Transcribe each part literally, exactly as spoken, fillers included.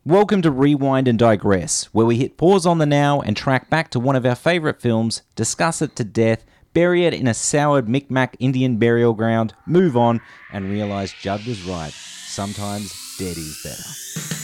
Welcome to Rewind and Digress, where we hit pause on the now and track back to one of our favourite films, discuss it to death, bury it in a soured Micmac Indian burial ground, move on, and realise Judd was right. Sometimes dead is better.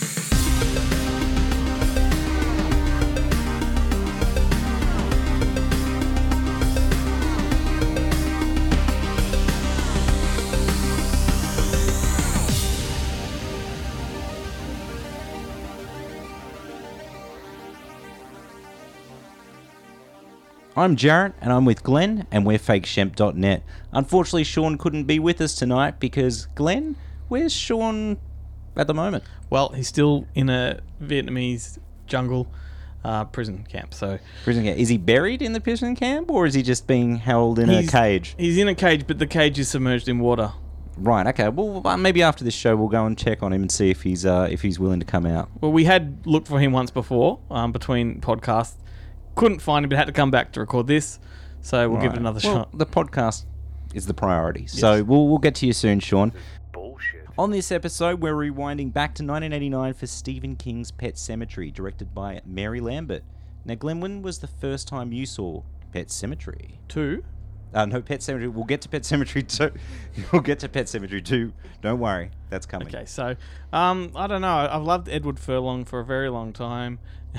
I'm Jarrett, and I'm with Glenn, and we're fake shemp dot net. Unfortunately, Sean couldn't be with us tonight because, Glenn, where's Sean at the moment? Well, he's still in a Vietnamese jungle uh, prison camp. So Prison camp. Is he buried in the prison camp, or is he just being held in he's, a cage? He's in a cage, but the cage is submerged in water. Right. Okay. Well, maybe after this show, we'll go and check on him and see if he's uh, if he's willing to come out. Well, we had looked for him once before um, between podcasts. Couldn't find him, but had to come back to record this, so we'll right. give it another well, shot. The podcast is the priority, yes. so we'll we'll get to you soon, Sean. Bullshit. On this episode, we're rewinding back to nineteen eighty-nine for Stephen King's Pet Sematary, directed by Mary Lambert. Now, Glenn, when was the first time you saw Pet Sematary? Two? Uh, no, Pet Sematary. We'll get to Pet Sematary two. We'll get to Pet Sematary two. Don't worry, that's coming. Okay, so um, I don't know. I've loved Edward Furlong for a very long time.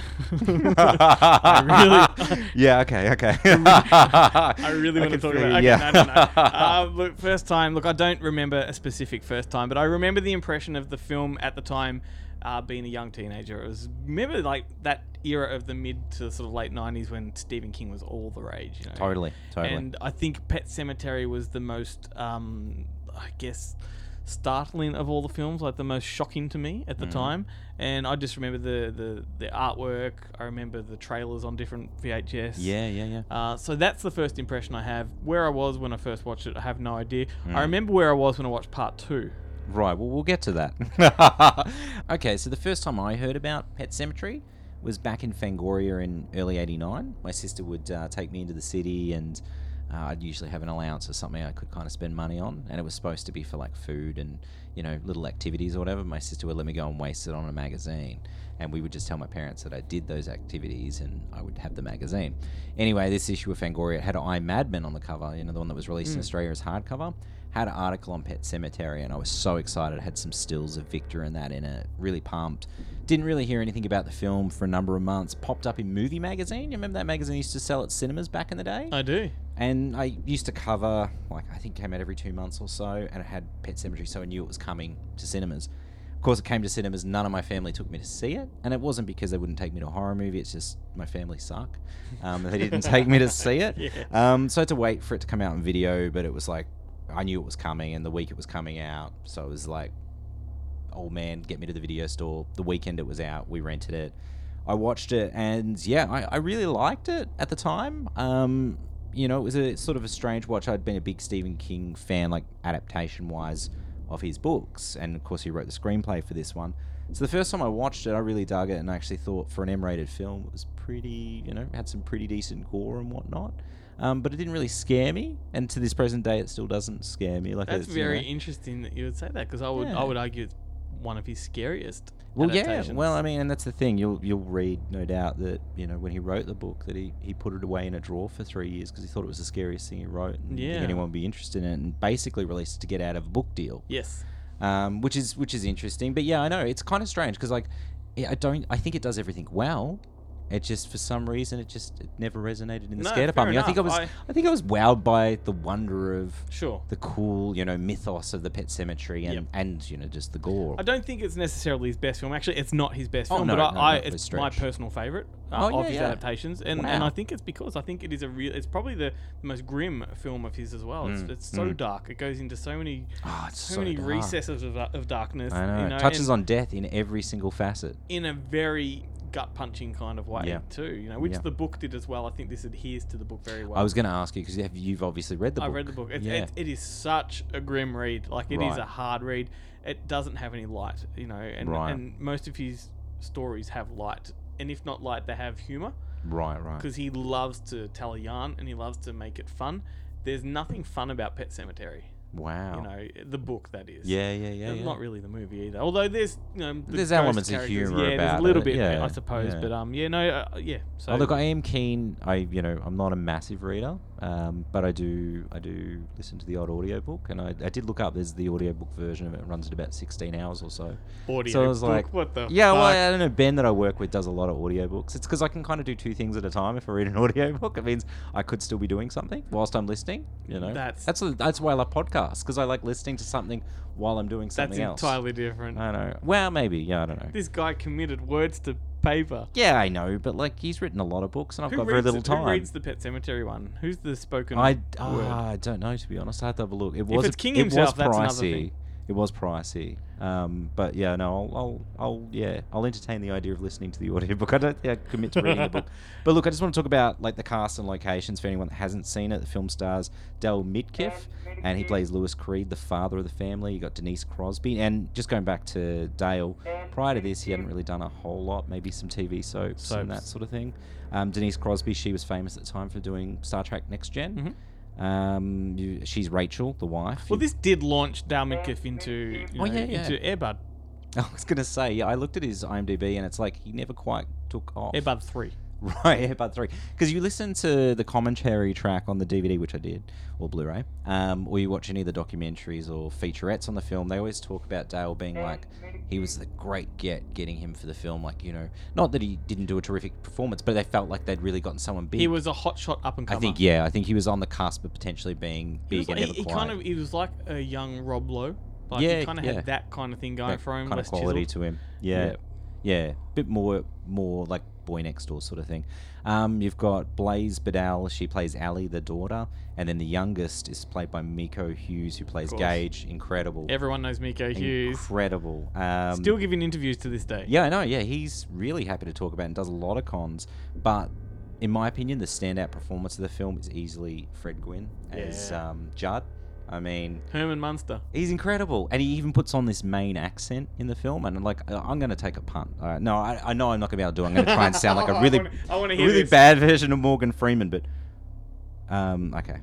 I really, yeah. Okay. Okay. I really want to talk about. Okay, yeah. no, no, no. Uh, look, first time. Look, I don't remember a specific first time, but I remember the impression of the film at the time. Uh, being a young teenager, it was remember like that era of the mid to sort of late nineties when Stephen King was all the rage. You know? Totally. Totally. And I think Pet Sematary was the most, um, I guess, startling of all the films, like the most shocking to me at the mm. time. And I just remember the, the, the artwork. I remember the trailers on different V H S. Yeah, yeah, yeah. Uh, so that's the first impression I have. Where I was when I first watched it, I have no idea. Mm. I remember where I was when I watched part two. Right, well, we'll get to that. Okay, so the first time I heard about Pet Sematary was back in Fangoria in early eighty-nine. My sister would uh, take me into the city, and uh, I'd usually have an allowance or something I could kind of spend money on, and it was supposed to be for like food and, you know, little activities or whatever. My sister would let me go and waste it on a magazine, and we would just tell my parents that I did those activities and I would have the magazine. Anyway, this issue of Fangoria had I Mad Men on the cover, you know, the one that was released mm. in Australia as hardcover. Had an article on Pet Sematary, and I was so excited. I had some stills of Victor and that in it. Really pumped. Didn't really hear anything about the film for a number of months. Popped up in Movie Magazine. You remember that magazine used to sell at cinemas back in the day? I do. And I used to cover, like, I think it came out every two months or so, and it had Pet Sematary, so I knew it was coming to cinemas. Of course, it came to cinemas. None of my family took me to see it, and it wasn't because they wouldn't take me to a horror movie. It's just my family suck. Um, they didn't take me to see it. Yeah. Um, so I had to wait for it to come out on video, but it was like, I knew it was coming, and the week it was coming out, so it was like, old man, get me to the video store. The weekend it was out, we rented it. I watched it, and yeah, I, I really liked it at the time. Um, you know, it was a sort of a strange watch. I'd been a big Stephen King fan, like adaptation-wise, of his books, and of course he wrote the screenplay for this one. So the first time I watched it, I really dug it, and I actually thought for an M-rated film, it was pretty, you know, had some pretty decent gore and whatnot. Um, but it didn't really scare me, and to this present day, it still doesn't scare me. Like that's it's, very you know, interesting that you would say that, because I would yeah. I would argue it's one of his scariest. Well, adaptations. yeah. Well, I mean, and that's the thing. You'll you'll read, no doubt, that you know when he wrote the book that he, he put it away in a drawer for three years because he thought it was the scariest thing he wrote. And yeah. didn't think anyone would be interested in it, and basically released it to get out of a book deal. Yes. Um, which is which is interesting, but yeah, I know it's kind of strange because like, I don't. I think it does everything well. It just, for some reason, it just it never resonated in the No, scare department. I think I was, I... I think I was wowed by the wonder of sure the cool, you know, mythos of the Pet Sematary and, yep. and you know, just the gore. I don't think it's necessarily his best film. Actually, it's not his best oh, film, no, but no, I, I no, it's stretch. my personal favorite uh, oh, of yeah, his yeah. adaptations, and wow. and I think it's because I think it is a real. It's probably the, the most grim film of his as well. Mm. It's it's so mm. dark. It goes into so many oh, it's so, so many dark. recesses of, of darkness. I know. You know It touches and on death in every single facet. in a very gut-punching kind of way yeah. too, you know, which yeah. the book did as well. I think this adheres to the book very well. I was going to ask you because you've obviously read the I book. I read the book. It, yeah. it, it is such a grim read. Like it right. is a hard read. It doesn't have any light, you know, and right. and most of his stories have light, and if not light, they have humor. Right, right. Because he loves to tell a yarn and he loves to make it fun. There's nothing fun about Pet Sematary. Wow. You know, the book that is. Yeah, yeah, yeah. Uh, yeah. Not really the movie either. Although there's, you know, the There's ghost elements of characters, humour yeah, there's about a little it, bit, yeah, I suppose. yeah. But um, yeah, no, uh, yeah. So Oh, look, I am keen. I, you know, I'm not a massive reader, um, but I do, I do listen to the odd audiobook, and I, I did look up. There's the audiobook version of it. It runs at about sixteen hours or so. audio so I was book, like, what the Yeah, fuck? well, I don't know. Ben that I work with does a lot of audiobooks. It's because I can kind of do two things at a time. If I read an audiobook, it means I could still be doing something whilst I'm listening. You know, That's- that's that's why I love podcasts, because I like listening to something while I'm doing That's something else. entirely different. I know. Well, maybe. Yeah, I don't know. This guy committed words to paper. Yeah, I know, but like he's written a lot of books, and I've Who got very reads little it- time. Who reads the Pet Cemetery one? Who's the spoken I, word? ah, I don't know, to be honest. I had to have a look. It was it's King it himself, was that's pricey. another thing. It was pricey. Um, but yeah, no, I'll, I'll, I'll, yeah, I'll entertain the idea of listening to the audiobook. I don't think I commit to reading the book. But look, I just want to talk about like the cast and locations for anyone that hasn't seen it. The film stars Dale Midkiff, and he plays Lewis Creed, the father of the family. You got Denise Crosby, and just going back to Dale, prior to this, he hadn't really done a whole lot. Maybe some T V soaps, and that Soaps. sort of thing. Um, Denise Crosby, she was famous at the time for doing Star Trek Next Gen. Mhm. Um, you, she's Rachel, the wife. Well, You- this did launch Dale Midkiff into, you Oh, know, yeah, yeah. into Airbud. I was gonna say, yeah, I looked at his IMDb and it's like he never quite took off. Airbud three. Right, Airbud three. Because you listen to the commentary track on the D V D, which I did, or Blu-ray, um, or you watch any of the documentaries or featurettes on the film, they always talk about Dale being like, he was the great get getting him for the film. Like, you know, not that he didn't do a terrific performance, but they felt like they'd really gotten someone big. He was a hot shot up and I comer. think, yeah, I think he was on the cusp of potentially being He, big was like, and he, never he quite. kind of he was like a young Rob Lowe. Like Yeah, he kind of yeah. had that kind of thing going that for him. kind less of quality chiseled. to him. Yeah, Yeah. yeah, bit more, more like Boy Next Door sort of thing. Um, you've got Blaze Badal. She plays Allie, the daughter, and then the youngest is played by Miko Hughes, who plays course. Gage. Incredible, Everyone knows Miko Hughes. incredible. Um, Still giving interviews to this day. yeah, I know. Yeah, he's really happy to talk about it and does a lot of cons. But in my opinion, the standout performance of the film is easily Fred Gwynn as Yeah. um, Judd. I mean, Herman Munster. he's incredible, and he even puts on this main accent in the film. And I'm like, uh, I'm going to take a punt. All right, no, I, I know I'm not going to be able to do it. I'm going to try and sound like a really, I wanna, I wanna hear really this. bad version of Morgan Freeman. But um, okay.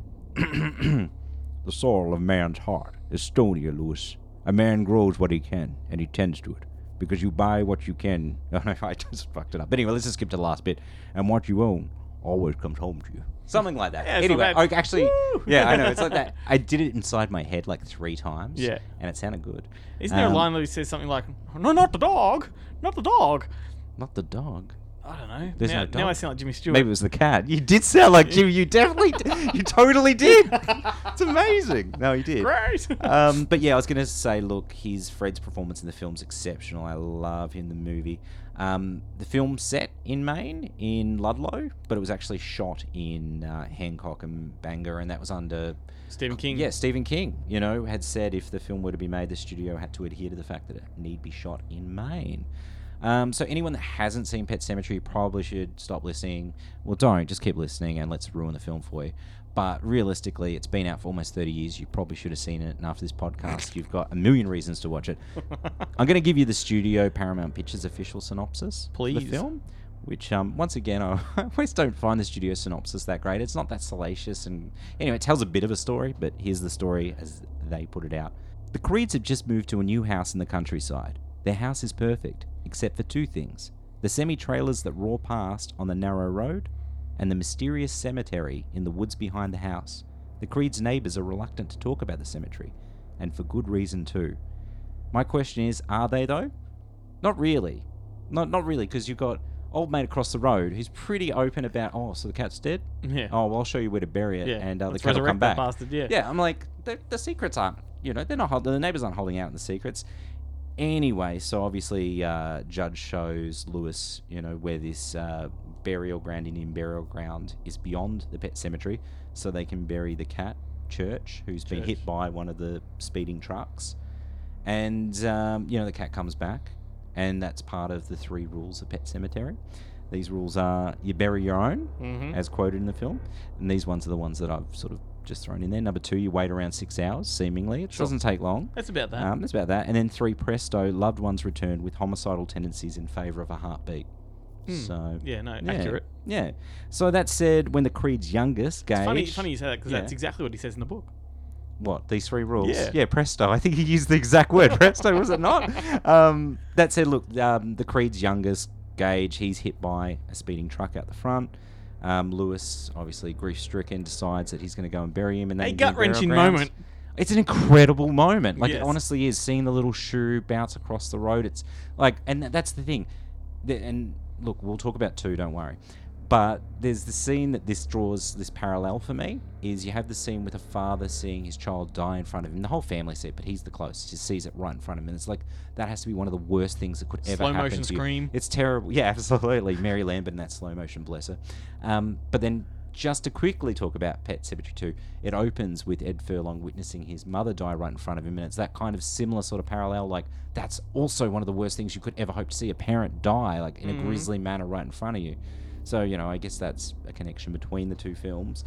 The soul of man's heart is stonier, Lewis. A man grows what he can, and he tends to it. Because you buy what you can. Oh, no, I just fucked it up. But anyway, let's just skip to the last bit. And what you own always comes home to you. Something like that. Yeah, it's anyway, not bad. I actually, Woo! yeah, I know. It's like that. I did it inside my head like three times. Yeah. And it sounded good. Isn't there Um, a line where he says something like, "No, not the dog, not the dog"? Not the dog. I don't know. There's now, no dog. now I sound like Jimmy Stewart. Maybe it was the cat. You did sound like Jimmy. You definitely, did. You totally did. It's amazing. No, you did. Great. um, but yeah, I was going to say, look, his Fred's performance in the film's exceptional. I love him in the movie. Um, the film set in Maine, in Ludlow, but it was actually shot in uh, Hancock and Bangor, and that was under Stephen King. Yeah, Stephen King, you know, had said if the film were to be made, the studio had to adhere to the fact that it need be shot in Maine. Um, so anyone that hasn't seen Pet Sematary probably should stop listening. Well, don't. Just keep listening and let's ruin the film for you. But realistically, it's been out for almost thirty years. You probably should have seen it. And after this podcast, you've got a million reasons to watch it. I'm going to give you the studio Paramount Pictures official synopsis for Please. the film. Which, um, once again, I always don't find the studio synopsis that great. It's not that salacious. And anyway, it tells a bit of a story, but here's the story as they put it out. The Creeds have just moved to a new house in the countryside. Their house is perfect, except for two things. The semi-trailers that roar past on the narrow road, and the mysterious cemetery in the woods behind the house. The Creeds' neighbours are reluctant to talk about the cemetery, and for good reason too. My question is, are they though? Not really. Not not really, because you've got old mate across the road who's pretty open about, oh, so the cat's dead? Yeah. Oh, well, I'll show you where to bury it, Yeah. and uh, the Let's cat will resurrect come that back. bastard, yeah. Yeah, I'm like, the, the secrets aren't, you know, they're not, hold- the neighbours aren't holding out in the secrets. Anyway, so obviously uh, Judge shows Lewis, you know, where this uh, burial ground, Indian burial ground, is beyond the pet cemetery, so they can bury the cat, Church, who's been Church. hit by one of the speeding trucks. And, um, you know, the cat comes back, and that's part of the three rules of Pet Cemetery. These rules are you bury your own, Mhm. as quoted in the film, and these ones are the ones that I've sort of just thrown in there. Number two, you wait around six hours, seemingly. It Sure. doesn't take long. That's about that. Um, that's about that. And then three, presto, loved ones returned with homicidal tendencies in favour of a heartbeat. Hmm. So Yeah, no, yeah, accurate. Yeah. So that said, when the Creed's youngest, Gage, It's funny, funny you say that because Yeah. that's exactly what he says in the book. what, these three rules? Yeah. Yeah, presto. I think he used the exact word, presto, was it not? Um, that said, look, um, the Creed's youngest, Gage, he's hit by a speeding truck out the front. Um, Lewis, obviously grief-stricken, decides that he's going to go and bury him in that A Indian gut-wrenching burial grounds. moment. It's an incredible moment. Like, Yes. it honestly is. Seeing the little shoe bounce across the road, it's like, and th- that's the thing. The, and look, we'll talk about two, don't worry. But there's the scene that this draws this parallel for me, is you have the scene with a father seeing his child die in front of him. The whole family see it, but he's the closest. He sees it right in front of him. And it's like, that has to be one of the worst things that could ever Slow happen motion to you. scream. It's terrible. Yeah, absolutely. Mary Lambert in that slow motion, bless her. Um, but then, just to quickly talk about Pet Sematary two, it opens with Ed Furlong witnessing his mother die right in front of him, and it's that kind of similar sort of parallel. Like, that's also one of the worst things you could ever hope to see, a parent die, like, in Mhm. a grisly manner right in front of you. So, you know, I guess that's a connection between the two films.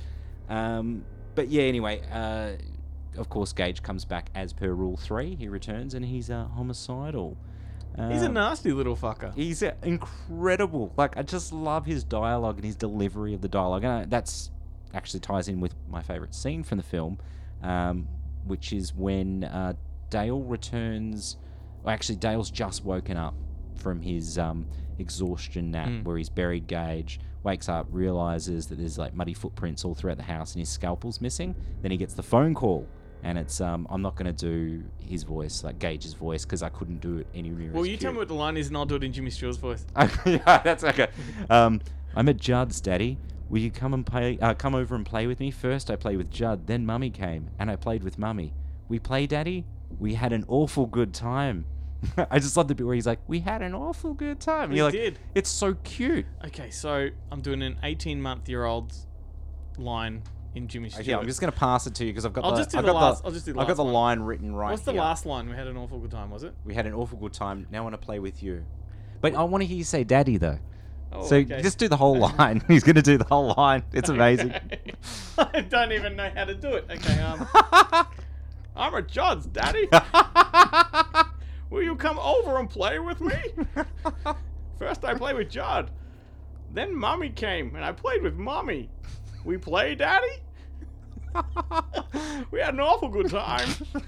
Um, but yeah, anyway, uh, of course, Gage comes back as per Rule three. He returns, and he's uh, homicidal. He's a Um, nasty little fucker. He's uh, incredible. Like, I just love his dialogue and his delivery of the dialogue. And I, that's actually ties in with my favourite scene from the film, um, which is when uh, Dale returns... Well, actually, Dale's just woken up from his um, exhaustion nap Mm. where he's buried Gage, wakes up, realises that there's, like, muddy footprints all throughout the house and his scalpel's missing. Then he gets the phone call. And it's, um, I'm not going to do his voice, like Gage's voice, because I couldn't do it anywhere. Well, as you tell me cute. what the line is, and I'll do it in Jimmy Stewart's voice. Yeah, that's okay. Um, I'm at Judd's, Daddy. Will you come and play? Uh, come over and play with me? First, I played with Judd. Then Mummy came, and I played with Mummy. We play, Daddy. We had an awful good time. I just love the bit where he's like, "We had an awful good time." And We you're like, did. It's so cute. Okay, so I'm doing an eighteen-month-year-old's line in Jimmy Stewart. Yeah, I'm just gonna pass it to you because I've got I'll the. just do I've the got last- the, I'll just do the I've got last the one. line written right What's the here. last line? We had an awful good time, was it? We had an awful good time. Now I want to play with you. But I want to hear you say "Daddy" though. Oh, So okay. just do the whole line. He's going to do the whole line. It's amazing. Okay. I don't even know how to do it. Okay, um, I'm at Judd's, Daddy. Will you come over and play with me? First I played with Judd. Then Mummy came, and I played with Mummy. We play, Daddy? We had an awful good time.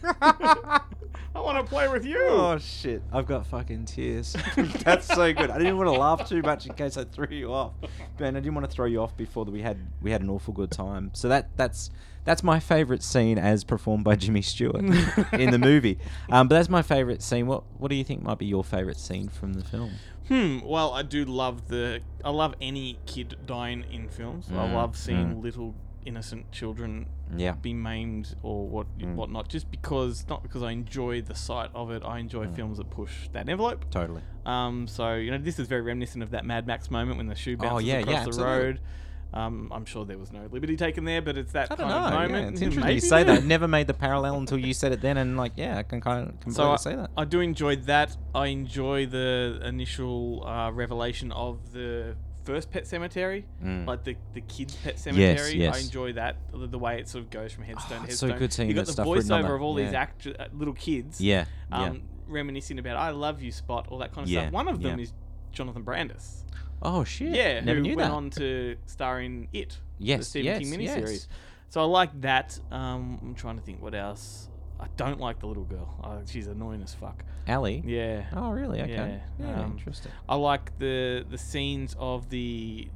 I want to play with you. Oh shit! I've got fucking tears. That's so good. I didn't want to laugh too much in case I threw you off, Ben. I didn't want to throw you off before that we had we had an awful good time. So that that's that's my favourite scene as performed by Jimmy Stewart in the movie. Um, but that's my favourite scene. What what do you think might be your favourite scene from the film? Hmm. Well, I do love the. I love any kid dying in films. I Mm, love seeing mm. little innocent children Yeah. be maimed or what Mm. whatnot. Just because, not because I enjoy the sight of it. I enjoy Mm. films that push that envelope. Totally. Um. So you know, this is very reminiscent of that Mad Max moment when the shoe bounces Oh, yeah, across yeah, the absolutely. road. Um. I'm sure there was no liberty taken there, but it's that I don't kind know. of moment. Yeah, it's Yeah, interesting you maybe say there- that. Never made the parallel until you said it then, and like, yeah, I can kind of completely So I, say that. I do enjoy that. I enjoy the initial uh, revelation of the first Pet Cemetery, Mm. like the the kids' Pet Cemetery. yes. I enjoy that the, the way it sort of goes from headstone Oh, to it's so headstone. good seeing you got that the stuff written on voiceover that, of all these yeah. act- uh, little kids, Yeah. um, yeah. reminiscing about "I love you, Spot," all that kind of Yeah, stuff. One of them yeah. is Jonathan Brandis. Oh shit. Yeah, Never who knew went that. on to star in It, the Yes, Stephen yes, King yes. miniseries. So I like that. Um, I'm trying to think what else. I don't like the little girl. Uh, she's annoying as fuck. Ali. Yeah. Oh really? Okay. Yeah, Yeah. um, interesting. I like the the scenes of the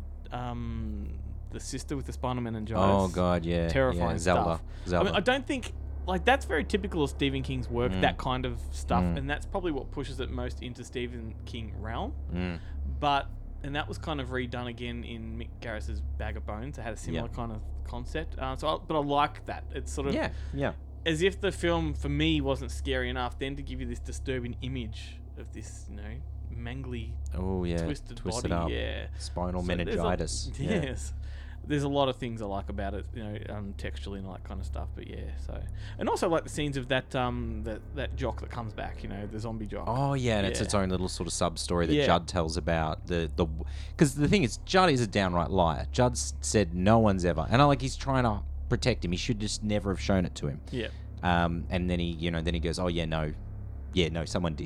um the sister with the spinal meningitis. Oh god, yeah. terrifying yeah. Zelda. stuff. Zelda. I mean, I don't think like that's very typical of Stephen King's work. Mm. That kind of stuff, Mm. and that's probably what pushes it most into Stephen King realm. Mm. But and that was kind of redone again in Mick Garris's Bag of Bones. It had a similar Yeah. kind of concept. Uh, so, I, but I like that. It's sort of Yeah. Yeah. as if the film for me wasn't scary enough. Then to give you this disturbing image of this, you know, mangly, Oh yeah. twisted, Twisted body. up. Yeah. Spinal So there's a- meningitis. Yeah. Yes. There's a lot of things I like about it, you know, um, textually and all that kind of stuff. But yeah, so and also I like the scenes of that um that, that jock that comes back, you know, the zombie jock. Oh yeah, and it's Yeah. its own little sort of sub story that Yeah. Judd tells about the the because the thing is Judd is a downright liar. Judd s- said no one's ever, and I like he's trying to protect him. He should just never have shown it to him. Yeah. Um, and then he you know then he goes, oh yeah no, yeah no someone did.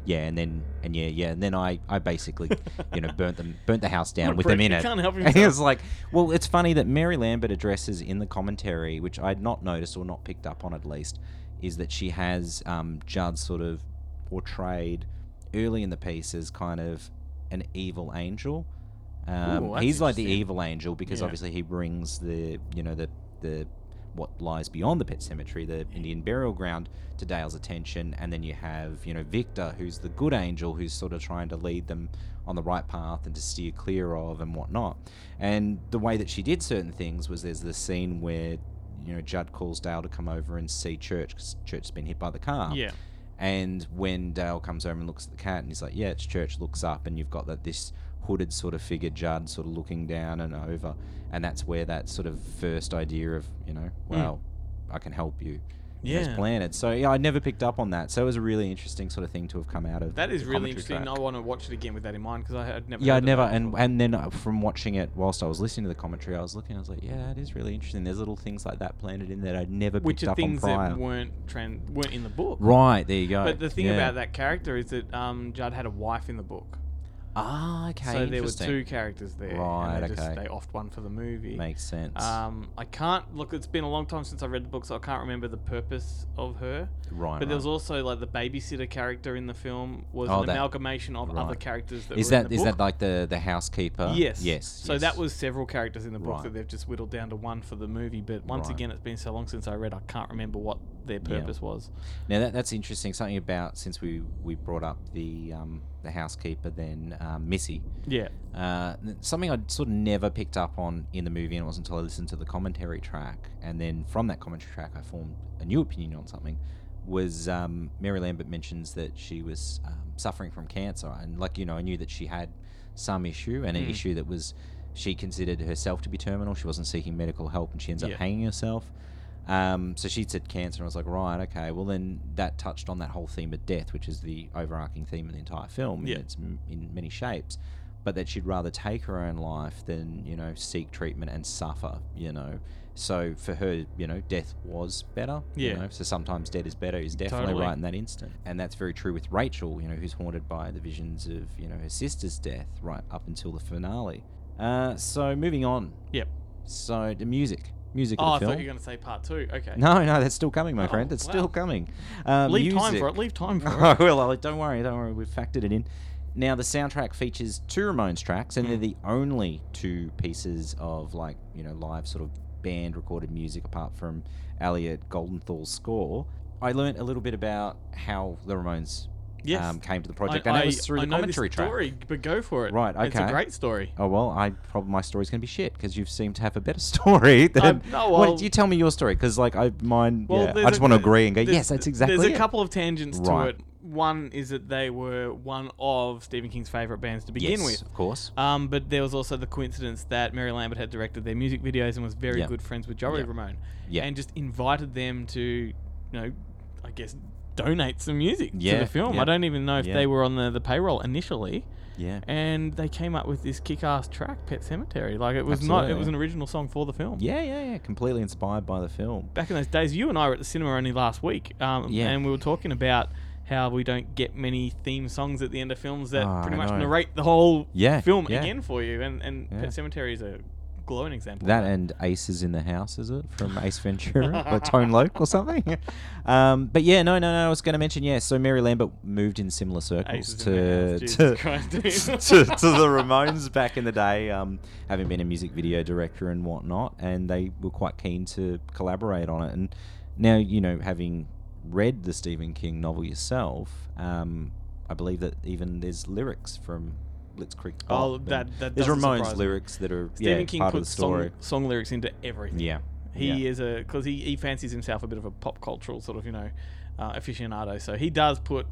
yeah, and then and yeah, yeah, and then I, I basically, you know, burnt them burnt the house down What a with them prick, in he it. can't help And himself. it was like, well, it's funny that Mary Lambert addresses in the commentary, which I'd not noticed or not picked up on at least, is that she has um, Judd sort of portrayed early in the piece as kind of an evil angel. Um, Ooh, that's he's like the interesting. evil angel because Yeah. obviously he brings the you know the the what lies beyond the pet cemetery, the Indian burial ground, to Dale's attention, and then you have you know Victor, who's the good angel, who's sort of trying to lead them on the right path and to steer clear of and whatnot. And the way that she did certain things was there's this scene where you know Judd calls Dale to come over and see Church because Church's been hit by the car. Yeah. And when Dale comes over and looks at the cat and he's like, yeah, it's Church, looks up, and you've got that this hooded sort of figure, Judd, sort of looking down and over, and that's where that sort of first idea of, you know, well, I can help you Yeah. is planted. So yeah, I never picked up on that. So it was a really interesting sort of thing to have come out of That is the really commentary interesting. track. I want to watch it again with that in mind because I had never. Yeah, heard I of never, that and before. and then uh, from watching it whilst I was listening to the commentary, I was looking, I was like, yeah, that is really interesting. There's little things like that planted in that I'd never which picked are up on things prior. that weren't tran- weren't in the book. Right, there you go. But the thing Yeah. about that character is that um, Judd had a wife in the book. Ah, okay. so there were interesting. two characters there. Right, and they okay. Just, they offed one for the movie. Makes sense. Um, I can't look. It's been a long time since I read the book, so I can't remember the purpose of her. right. But there right. was also like the babysitter character in the film was Oh, an that- amalgamation of right. other characters that Is were that in the is book. that like the the housekeeper? Yes. Yes. So yes. that was several characters in the book Right. that they've just whittled down to one for the movie. But once Right. again, it's been so long since I read, I can't remember what their Yeah. purpose was. Now that that's interesting. Something about since we we brought up the um the housekeeper, then um, Missy. Yeah. Uh, something I'd sort of never picked up on in the movie, and it wasn't until I listened to the commentary track, and then from that commentary track, I formed a new opinion on something. Was um, Mary Lambert mentions that she was um, suffering from cancer, and like you know, I knew that she had some issue, and an Mm. issue that was she considered herself to be terminal. She wasn't seeking medical help, and she ends Yeah. up hanging herself. Um, so she said cancer, and I was like, right, okay. Well, then that touched on that whole theme of death, which is the overarching theme of the entire film. Yeah. And it's m- in many shapes, but that she'd rather take her own life than you know seek treatment and suffer. You know, so for her, you know, death was better. Yeah. You know? So sometimes dead is better is definitely Totally. right in that instant, and that's very true with Rachel. You know, who's haunted by the visions of you know her sister's death right up until the finale. Uh, so moving on. Yep. So the music. Music Oh, of I the film. thought you were going to say part two. Okay. No, no, that's still coming, my Oh, friend. It's wow. still coming. Um, Leave time music. for it. Leave time for Oh, it. well, I'll- don't worry, don't worry. We've factored it in. Now, the soundtrack features two Ramones tracks, and they're Mm. the only two pieces of, like, you know, live sort of band recorded music apart from Elliot Goldenthal's score. I learnt a little bit about how the Ramones Yes. um, came to the project, I, and I, that was through I the know commentary this track. story, but go for it. Right, It's a okay. great story. Oh well, I probably my story's gonna be shit because you seem to have a better story than. Um, no, Why well- don't you tell me your story? Because like I mine, Well, yeah, there's I just a- want to agree and go, there's- yes, that's exactly There's a it. couple of tangents to Right. it. One is that they were one of Stephen King's favourite bands to begin yes, with. of course. Um, but there was also the coincidence that Mary Lambert had directed their music videos and was very Yeah. good friends with Joey Yeah. Ramone. Yeah. And just invited them to, you know, I guess, donate some music to Yeah, the film. yeah. I don't even know if Yeah. they were on the, the payroll initially. Yeah. And they came up with this kick-ass track, Pet Cemetery. Like, it was not, it Absolutely. was an original song for the film. Yeah, yeah, yeah. Completely inspired by the film. Back in those days, you and I were at the cinema only last week, um, Yeah. and we were talking about how we don't get many theme songs at the end of films that Oh, pretty I much know. narrate the whole Yeah, film yeah. again for you. And, and Yeah. Pet Cemetery is a glowing example. That of and Aces in the House, is it? From Ace Ventura or Tone Loc or something? Um, but yeah, no, no, no. I was going to mention, yeah, so Mary Lambert moved in similar circles Aces in the to, House, Jesus to, Christ, dude. to, to the Ramones back in the day, um, having been a music video director and whatnot, and they were quite keen to collaborate on it. And now, you know, having read the Stephen King novel yourself, um, I believe that even there's lyrics from Blitz Creek. Oh, Pop, that- and that There's doesn't Ramones surprise me. lyrics that are Stephen yeah, King part of the puts story. song, song lyrics into everything. Yeah. He yeah. is a because he, he fancies himself a bit of a pop cultural sort of you know uh, aficionado. So he does put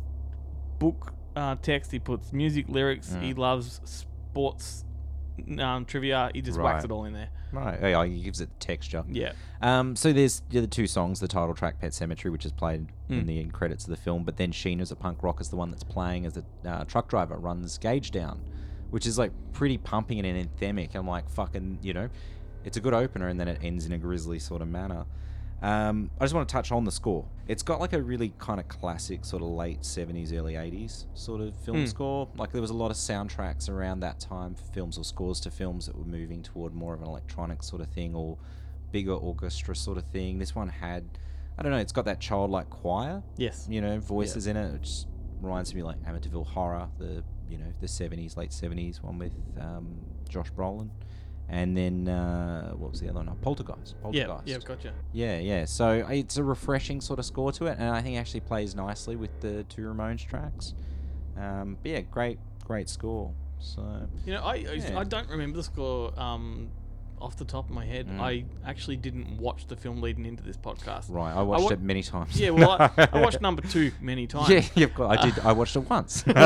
book uh, text. He puts music lyrics. Mm. He loves sports um, trivia. He just Right. whacks it all in there. Right, yeah, he gives it texture. Yeah. Um, so there's the other two songs, the title track "Pet Cemetery," which is played in Mm. the end credits of the film, but then Sheena's a punk rock is the one that's playing as the uh, truck driver runs Gage down, which is like pretty pumping and anthemic. I'm like fucking, you know, it's a good opener, and then it ends in a grisly sort of manner. Um, I just want to touch on the score. It's got like a really kind of classic sort of late seventies, early eighties sort of film Mm. score. Like there was a lot of soundtracks around that time for films or scores to films that were moving toward more of an electronic sort of thing or bigger orchestra sort of thing. This one had, I don't know, it's got that childlike choir, Yes. you know, voices in it. It just reminds me like Amityville Horror, the, you know, the seventies, late seventies one with um, Josh Brolin. And then, uh, what was the other one? Oh, Poltergeist. Yeah. Poltergeist. Yeah. Gotcha. Yeah, yeah. So it's a refreshing sort of score to it, and I think it actually plays nicely with the two Ramones tracks. Um, but yeah, great, great score. So You know, I I, Yeah. I don't remember the score um, off the top of my head. Mm. I actually didn't watch the film leading into this podcast. right, I watched wa- it many times. Yeah, well, I, I watched number two many times. Yeah, you've got. I did. I watched it once. But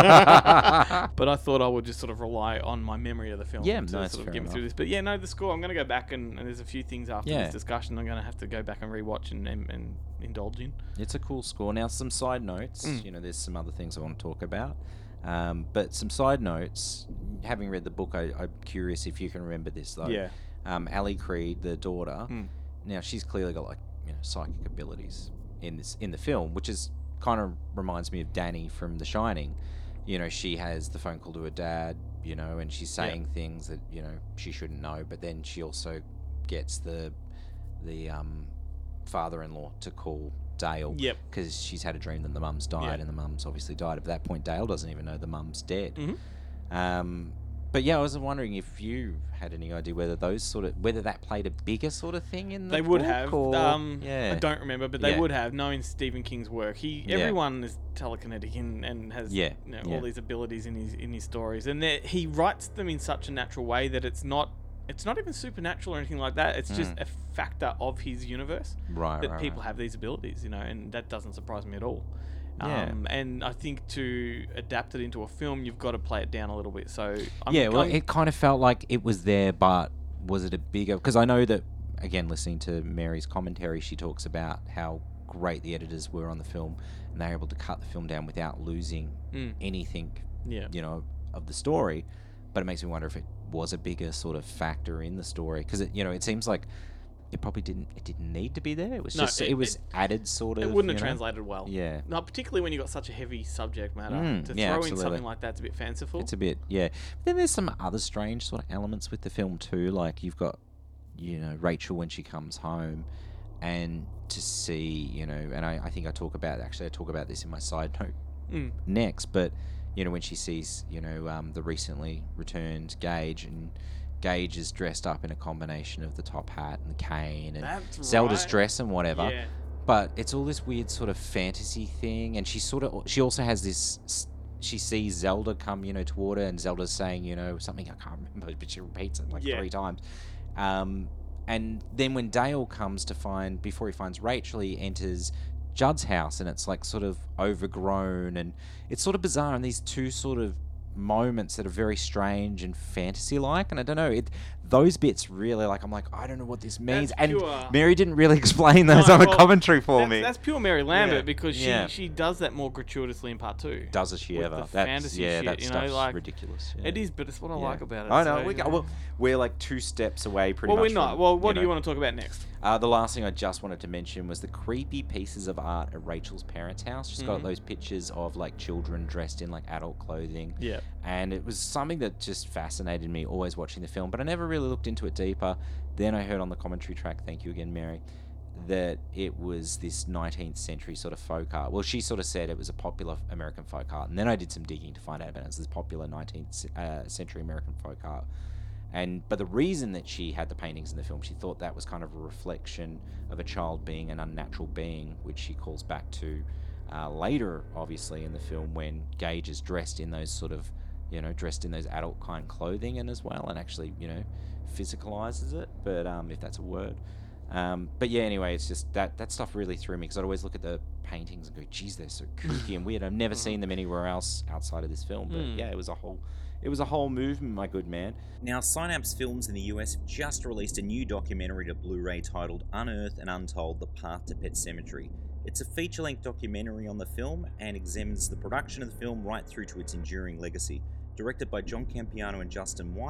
I thought I would just sort of rely on my memory of the film Yeah, to no, that's sort of fair get me through enough. this. But yeah, no, the score, I'm going to go back and, and there's a few things after Yeah. this discussion I'm going to have to go back and rewatch and, and, and indulge in. It's a cool score. Now, some side notes. Mm. You know, there's some other things I want to talk about. Um, but some side notes. Having read the book, I, I'm curious if you can remember this though. Yeah. Um, Ali Creed, the daughter. Mm. Now she's clearly got like you know psychic abilities in this in the film, which is kind of reminds me of Danny from The Shining. You know, she has the phone call to her dad. You know, and she's saying Yeah. things that you know she shouldn't know. But then she also gets the the um, father-in-law to call Dale. Yep. Because she's had a dream that the mum's died, Yeah. and the mum's obviously died. At that point, Dale doesn't even know the mum's dead. Mm-hmm. Um, but yeah, I was wondering if you had any idea whether those sort of whether that played a bigger sort of thing in the They would book, have. or- Um, yeah, I don't remember, but they Yeah. would have. Knowing Stephen King's work, he Yeah. everyone is telekinetic and, and has Yeah, you know, yeah. all these abilities in his in his stories, and they're- he writes them in such a natural way that it's not it's not even supernatural or anything like that. It's just Mm. a factor of his universe right, that right, people right. have these abilities, you know, and that doesn't surprise me at all. Yeah. Um, and I think to adapt it into a film, you've got to play it down a little bit. So I'm yeah, well, going- it kind of felt like it was there, but was it a bigger? Because I know that again, listening to Mary's commentary, she talks about how great the editors were on the film, and they were able to cut the film down without losing Mm. anything, yeah. you know, of the story. But it makes me wonder if it was a bigger sort of factor in the story, because it, you know, it seems like it probably didn't. It didn't need to be there. It was No, just. It, it- was it- added sort of. It wouldn't have you know? translated well. Yeah. No, particularly when you got such a heavy subject matter. Mm, to yeah, throw in absolutely. something like that's a bit fanciful. It's a bit, yeah. But then there's some other strange sort of elements with the film too. Like you've got, you know, Rachel when she comes home, and to see, you know, and I, I think I talk about actually I talk about this in my side note Mm. next, but you know when she sees, you know, um, the recently returned Gage, and Gage is dressed up in a combination of the top hat and the cane and That's Zelda's right. dress and whatever. Yeah. But it's all this weird sort of fantasy thing, and she sort of she also has this. s- She sees Zelda come, you know, toward her, and Zelda's saying, you know, something I can't remember, but she repeats it like Yeah. three times. Um, and then when Dale comes to find, before he finds Rachel, he enters Judd's house, and it's like sort of overgrown, and it's sort of bizarre. And these two sort of moments that are very strange and fantasy-like, and I don't know, it those bits really like I'm like I don't know what this means, That's and pure- Mary didn't really explain those No, on the well, commentary for That's, me. that's pure Mary Lambert Yeah. because she, Yeah. she does that more gratuitously in part two. Does she with ever? the That's fantasy yeah, shit, that you know, stuff's like, ridiculous. Yeah. It is, but it's what I Yeah. like about it. I know. so, we you go, know. well, we're like two steps away, pretty well, much. we're not. from, Well, what do know. you want to talk about next? Uh, the last thing I just wanted to mention was the creepy pieces of art at Rachel's parents' house. She's got Mhm. those pictures of like children dressed in like adult clothing. Yeah. And it was something that just fascinated me always watching the film, but I never really looked into it deeper. Then I heard on the commentary track, thank you again, Mary, that it was this nineteenth century sort of folk art. Well, she sort of said it was a popular American folk art, and then I did some digging to find out about it. It was this popular nineteenth ce- uh, century American folk art. And but the reason that she had the paintings in the film, she thought that was kind of a reflection of a child being an unnatural being, which she calls back to uh, later, obviously, in the film when Gage is dressed in those sort of, you know, dressed in those adult kind clothing and as well, and actually, you know, physicalizes it. But um, if that's a word. Um, but yeah, anyway, it's just that that stuff really threw me because I'd always look at the paintings and go, "Geez, they're so kooky and weird." I've never seen them anywhere else outside of this film. But Mm. yeah, it was a whole, it was a whole movement, my good man. Now, Synapse Films in the U S have just released a new documentary to Blu-ray titled Unearthed and Untold: The Path to Pet Sematary. It's a feature-length documentary on the film and examines the production of the film right through to its enduring legacy. Directed by John Campiano and Justin White,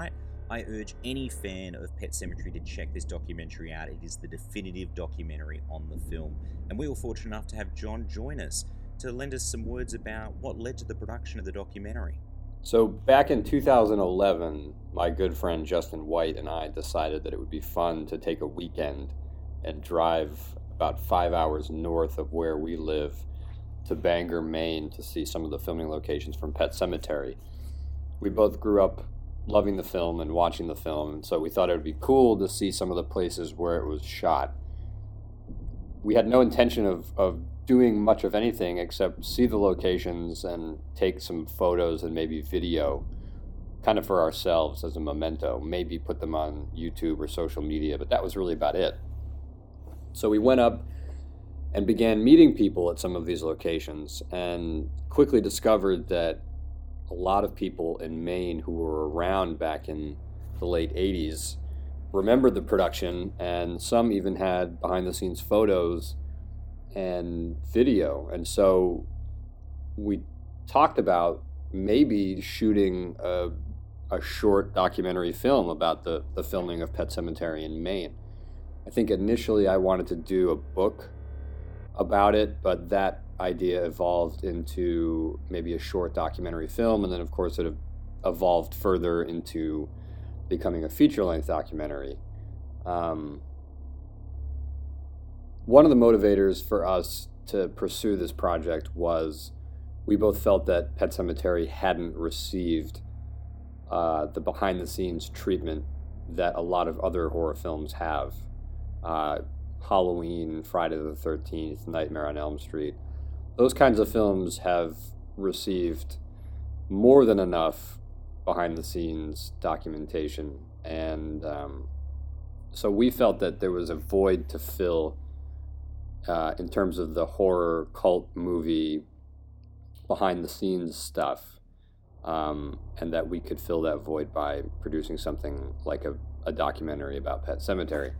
I urge any fan of Pet Sematary to check this documentary out. It is the definitive documentary on the film, and we were fortunate enough to have John join us to lend us some words about what led to the production of the documentary. So back in two thousand eleven, my good friend Justin White and I decided that it would be fun to take a weekend and drive about five hours north of where we live to Bangor, Maine, to see some of the filming locations from Pet Sematary. We both grew up loving the film and watching the film, and so we thought it would be cool to see some of the places where it was shot. We had no intention of, of doing much of anything except see the locations and take some photos and maybe video, kind of for ourselves as a memento, maybe put them on YouTube or social media, but that was really about it. So we went up and began meeting people at some of these locations and quickly discovered that a lot of people in Maine who were around back in the late eighties remembered the production, and some even had behind-the-scenes photos and video. And so we talked about maybe shooting a, a short documentary film about the, the filming of Pet Sematary in Maine. I think initially I wanted to do a book about it, but that idea evolved into maybe a short documentary film, and then of course it evolved further into becoming a feature-length documentary. Um, one of the motivators for us to pursue this project was we both felt that Pet Sematary hadn't received uh, the behind-the-scenes treatment that a lot of other horror films have. Uh, Halloween, Friday the thirteenth, Nightmare on Elm Street. Those kinds of films have received more than enough behind-the-scenes documentation, and um, so we felt that there was a void to fill uh, in terms of the horror cult movie behind-the-scenes stuff, um, and that we could fill that void by producing something like a, a documentary about Pet Sematary.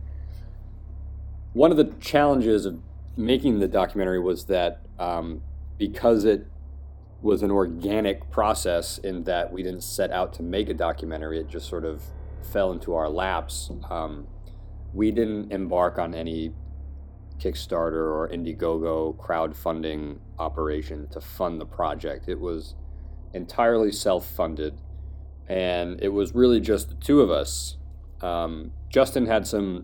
One of the challenges of making the documentary was that um, because it was an organic process in that we didn't set out to make a documentary, it just sort of fell into our laps. Um, we didn't embark on any Kickstarter or Indiegogo crowdfunding operation to fund the project. It was entirely self-funded, and it was really just the two of us. Um, Justin had some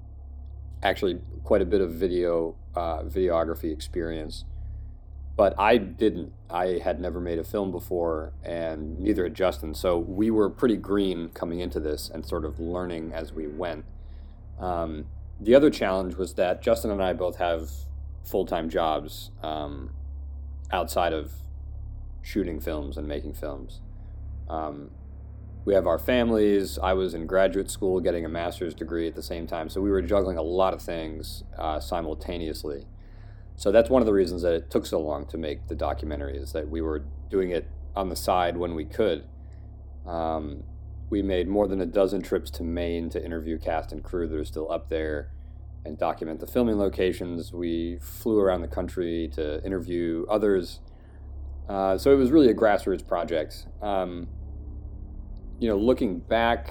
actually quite a bit of video uh, videography experience, but I didn't. I had never made a film before, and neither had Justin, so we were pretty green coming into this and sort of learning as we went. Um, the other challenge was that Justin and I both have full-time jobs um, outside of shooting films and making films. Um, We have our families. I was in graduate school getting a master's degree at the same time, so we were juggling a lot of things uh, simultaneously. So that's one of the reasons that it took so long to make the documentary, is that we were doing it on the side when we could. Um, we made more than a dozen trips to Maine to interview cast and crew that are still up there and document the filming locations. We flew around the country to interview others. Uh, so it was really a grassroots project. Um, You know, looking back,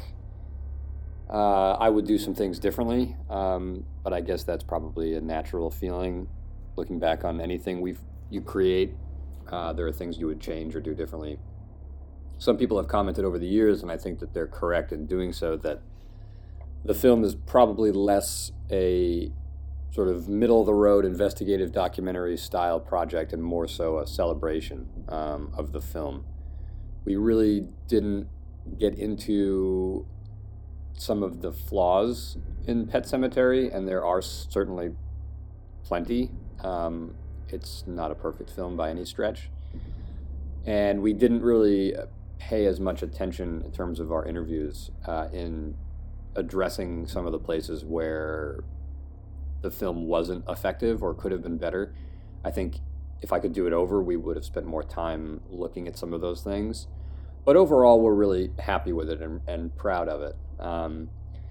uh, I would do some things differently, um, but I guess that's probably a natural feeling. Looking back on anything we you create, uh, there are things you would change or do differently. Some people have commented over the years, and I think that they're correct in doing so, that the film is probably less a sort of middle-of-the-road investigative documentary style project and more so a celebration um, of the film. We really didn't get into some of the flaws in Pet Sematary, and there are certainly plenty. Um, it's not a perfect film by any stretch. And we didn't really pay as much attention in terms of our interviews uh, in addressing some of the places where the film wasn't effective or could have been better. I think if I could do it over, we would have spent more time looking at some of those things. But overall, we're really happy with it and, and proud of it. Um,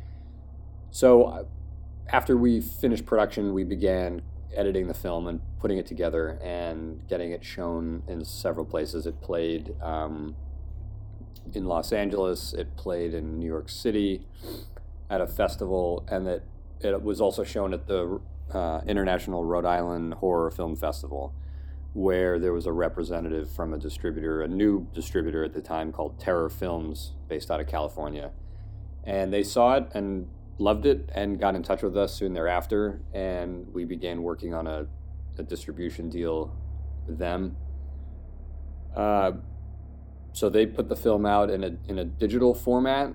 so after we finished production, we began editing the film and putting it together and getting it shown in several places. It played um, in Los Angeles. It played in New York City at a festival, and that it was also shown at the uh, International Rhode Island Horror Film Festival, where there was a representative from a distributor, a new distributor at the time called Terror Films, based out of California. And they saw it and loved it and got in touch with us soon thereafter, and we began working on a, a distribution deal with them. Uh, so they put the film out in a in a digital format,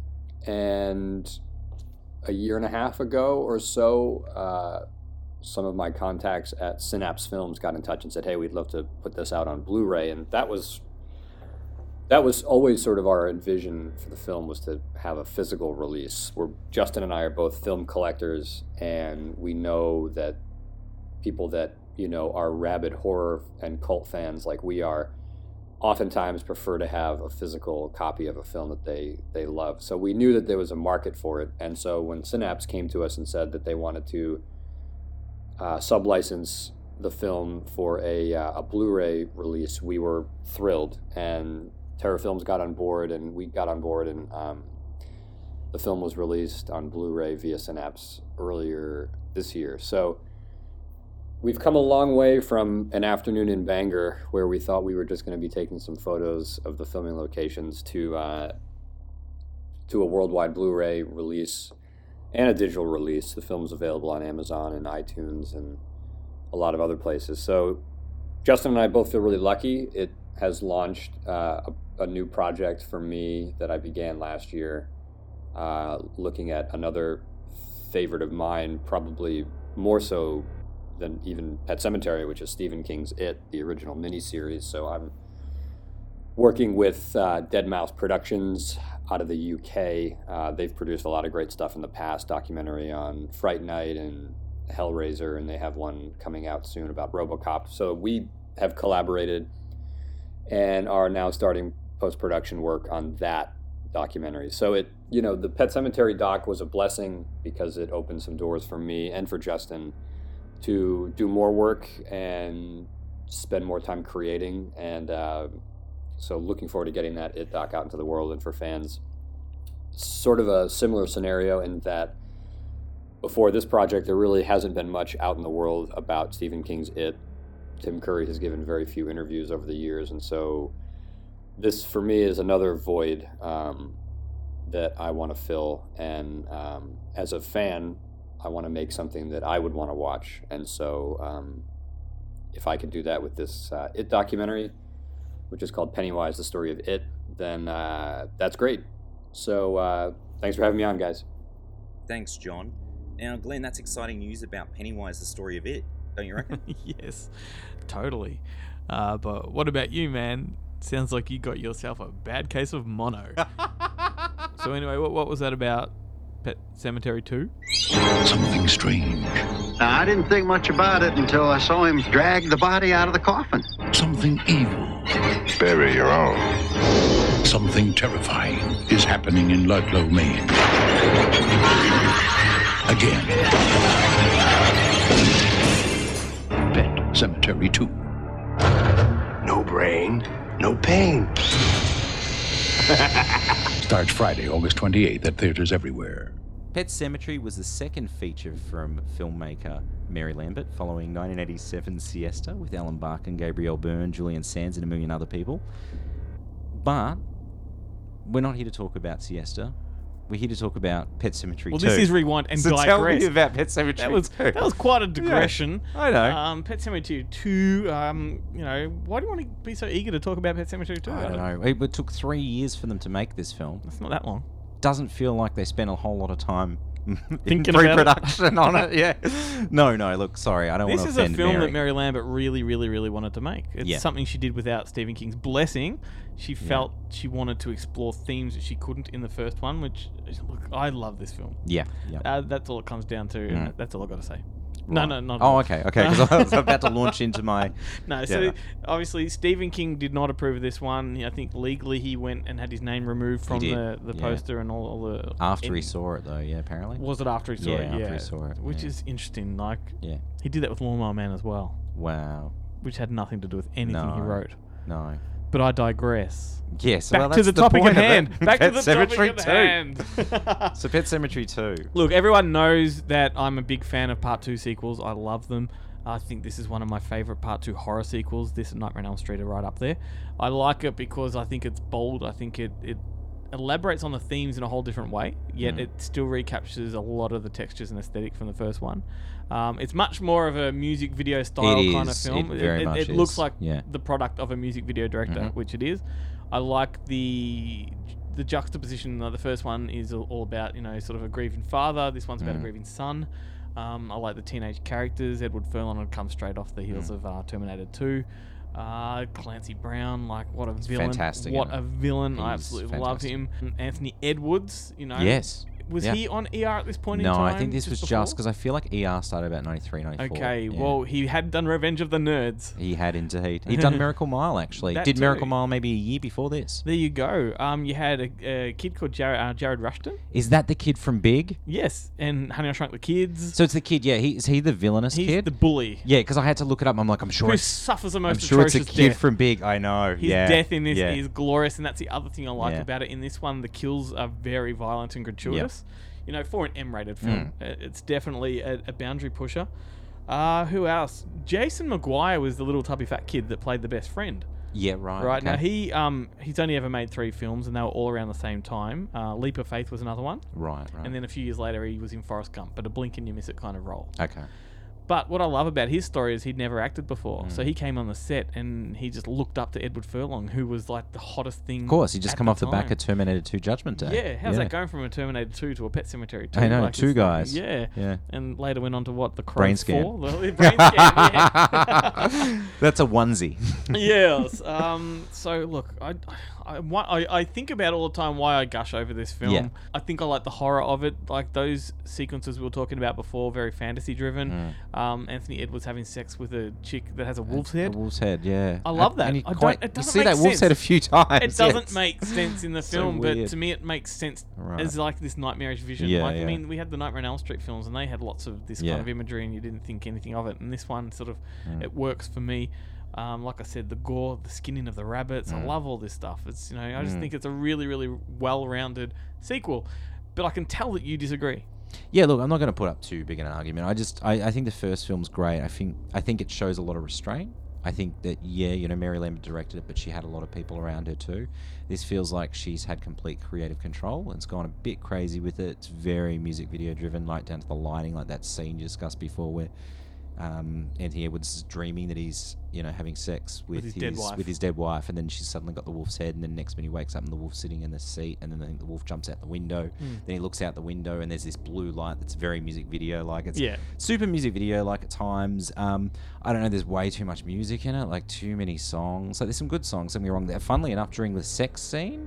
and a year and a half ago or so, uh, some of my contacts at Synapse Films got in touch and said, hey, we'd love to put this out on Blu-ray. And that was that was always sort of our vision for the film, was to have a physical release. Where Justin and I are both film collectors, and we know that people that, you know, are rabid horror and cult fans like we are, oftentimes prefer to have a physical copy of a film that they, they love. So we knew that there was a market for it. And so when Synapse came to us and said that they wanted to uh, sub-license the film for a, uh, a Blu-ray release, we were thrilled. And Terror Films got on board, and we got on board, and um, the film was released on Blu-ray via Synapse earlier this year. So we've come a long way from an afternoon in Bangor, where we thought we were just going to be taking some photos of the filming locations, to uh, to a worldwide Blu-ray release and a digital release. The film's available on Amazon and iTunes and a lot of other places. So Justin and I both feel really lucky. It has launched uh, a, a new project for me that I began last year, uh, looking at another favorite of mine, probably more so than even Pet Sematary, which is Stephen King's It, the original miniseries. So I'm working with uh, Dead Mouse Productions out of the U K. Uh, they've produced a lot of great stuff in the past, documentary on Fright Night and Hellraiser, and they have one coming out soon about RoboCop. So we have collaborated and are now starting post-production work on that documentary. So it, you know, the Pet Sematary doc was a blessing because it opened some doors for me and for Justin to do more work and spend more time creating. And uh, so looking forward to getting that It doc out into the world and for fans. Sort of a similar scenario in that before this project, there really hasn't been much out in the world about Stephen King's It. Tim Curry has given very few interviews over the years, and so this, for me, is another void um, that I want to fill. And um, as a fan, I want to make something that I would want to watch. And so um, if I could do that with this uh, It documentary, which is called Pennywise, the Story of It, then uh, that's great. So uh, thanks for having me on, guys. Thanks, John. Now, Glenn, that's exciting news about Pennywise, the Story of It, don't you reckon? Yes, totally. Uh, but what about you, man? Sounds like you got yourself a bad case of mono. So anyway, what, what was that about Pet Sematary two? Something strange. Now, I didn't think much about it until I saw him drag the body out of the coffin. Something evil. Bury your own. Something terrifying is happening in Ludlow, Maine. Again. Pet Sematary two. No brain, no pain. Starts Friday, August twenty-eighth at theaters everywhere. Pet Sematary was the second feature from filmmaker Mary Lambert, following nineteen eighty-seven's Siesta with Alan Barkin, Gabrielle Byrne, Julian Sands, and a million other people. But we're not here to talk about Siesta. We're here to talk about Pet Sematary Well, two. this is Rewind and so digress. tell me about Pet Sematary That was two. that was quite a digression. Yeah, I know. Um, Pet Sematary two. Um, you know, why do you want to be so eager to talk about Pet Sematary two? I don't know. It, it took three years for them to make this film. It's not that long. Doesn't feel like they spent a whole lot of time in Thinking about it. pre-production on it. Yeah. No, no. Look, sorry, I don't This want to is a offend film Mary. that Mary Lambert really, really, really wanted to make. It's Yeah. something she did without Stephen King's blessing. She felt she wanted to explore themes that she couldn't in the first one, which, look, I love this film. Yeah, yeah. Uh, that's all it comes down to, and Mm. that's all I've got to say. No, Right. no, not at Oh, all. okay, okay. Because I was about to launch into my. No, so Yeah. obviously Stephen King did not approve of this one. I think legally he went and had his name removed from did, the, the yeah. poster and all, all the... After he any- saw it, though, yeah, apparently. Was it after he saw Yeah, it? after Yeah, he saw it, Which yeah. is interesting. Like, Yeah. he did that with Lawnmower Man as well, Wow. which had nothing to do with anything he No. wrote. No. But I digress. Yes, Back well, to that's the topic point at of hand. it. Back to Pet the Sematary topic at hand. so Pet Sematary two. Look, everyone knows that I'm a big fan of Part two sequels. I love them. I think this is one of my favourite Part two horror sequels. This and Nightmare on Elm Street are right up there. I like it because I think it's bold. I think it, it elaborates on the themes in a whole different way, yet Mm. it still recaptures a lot of the textures and aesthetic from the first one. Um, it's much more of a music video style It kind of is. film. It very it, much it looks is. like Yeah. the product of a music video director, Mhm. which it is. I like the the juxtaposition. Uh, the first one is all all about, you know, sort of a grieving father. This one's about a Mm. grieving son. Um, I like the teenage characters. Edward Furlong had come straight off the heels Mm. of uh, Terminator two. Uh, Clancy Brown, like what a He's villain! fantastic What in a it. villain! I He's absolutely love fantastic. him. Anthony Edwards, you know, Yes. was Yeah. he on E R at this point in No, time? I think this was before? just because I feel like E R started about ninety-three, ninety-four. Okay, Yeah. well, he had done Revenge of the Nerds. He had indeed. He'd done Miracle Mile, actually. That Did too. Miracle Mile maybe a year before this. There you go. Um, you had a, a kid called Jared, uh, Jared Rushton. Is that the kid from Big? Yes, and Honey I Shrunk the Kids. So it's the kid, yeah. He, is he the villainous He's kid? the bully Yeah, because I had to look it up. I'm like, I'm sure who it's... suffers the I'm most sure it's a atrocious kid death. from Big. I know. His yeah. death in this yeah. is glorious, and that's the other thing I like Yeah. about it. In this one, the kills are very violent and gratuitous. You know, for an M-rated film, Mm. uh, it's definitely a, a boundary pusher. Uh, who else? Jason Maguire was the little tubby fat kid that played the best friend. Yeah, right. Right okay. now, he um he's only ever made three films, and they were all around the same time. Uh, Leap of Faith was another one, Right, right. and then a few years later, he was in Forrest Gump, but a blink and you miss it kind of role. Okay. But what I love about his story is he'd never acted before. So Mm. he came on the set and he just looked up to Edward Furlong, who was like the hottest thing. Of course, he just at come off the back time. of Terminator two Judgment Day. Yeah, how's that going from a Terminator two to a Pet Cemetery two? I know, Like, two it's- guys. Yeah. Yeah. And later went on to what? The Crow Brain scan. four? The brain scan, yeah. That's a onesie. yes. Um, so look, I, I, I, I think about all the time why I gush over this film. Yeah. I think I like the horror of it, like those sequences we were talking about before, very fantasy driven. Mm. Um, Anthony Edwards having sex with a chick that has a wolf's head. A wolf's head, yeah. I love And- that. and you I don't- quite- it you doesn't see make that wolf's sense. head a few times. It doesn't yes. make sense in the So film, but weird. to me it makes sense Right. as like this nightmarish vision. Yeah, like I yeah. mean, we had the Nightmare on Elm Street films, and they had lots of this Yeah. kind of imagery, and you didn't think anything of it. And this one sort of Mm. it works for me. Um, like I said, the gore, the skinning of the rabbits. I Mm. love all this stuff. It's you know, I just Mm. think it's a really, really well-rounded sequel. But I can tell that you disagree. Yeah, look, I'm not going to put up too big an argument. I just, I, I think the first film's great. I think, I think it shows a lot of restraint. I think that, yeah, you know, Mary Lambert directed it, but she had a lot of people around her too. This feels like she's had complete creative control and it's gone a bit crazy with it. It's very music video driven, like down to the lighting, like that scene you discussed before where um, Anthony Edwards is dreaming that he's, you know, having sex with, his dead wife. with his dead wife, and then she's suddenly got the wolf's head, and then next minute he wakes up and the wolf's sitting in the seat, and then I think the wolf jumps out the window. Mm. Then he looks out the window, and there's this blue light that's very music video like. It's Yeah. super music video like at times. Um, I don't know. There's way too much music in it, like too many songs. So there's some good songs. Don't get me wrong. There, funnily enough, during the sex scene.